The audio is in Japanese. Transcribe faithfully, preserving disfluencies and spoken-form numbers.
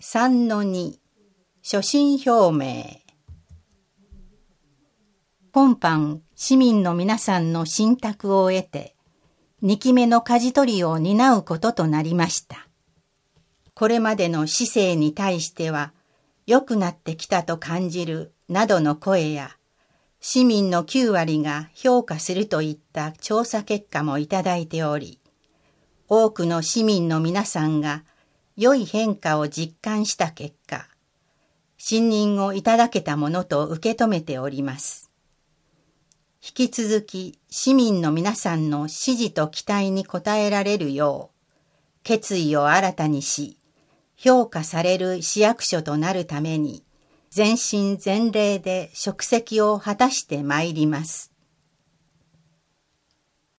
さんのに 所信表明。今般、市民の皆さんの信託を得て、にきめの舵取りを担うこととなりました。これまでの市政に対しては、良くなってきたと感じるなどの声や、市民のきゅうわりが評価するといった調査結果もいただいており、多くの市民の皆さんが良い変化を実感した結果、信任をいただけたものと受け止めております。引き続き市民の皆さんの支持と期待に応えられるよう、決意を新たにし、評価される市役所となるために、全身全霊で職責を果たしてまいります。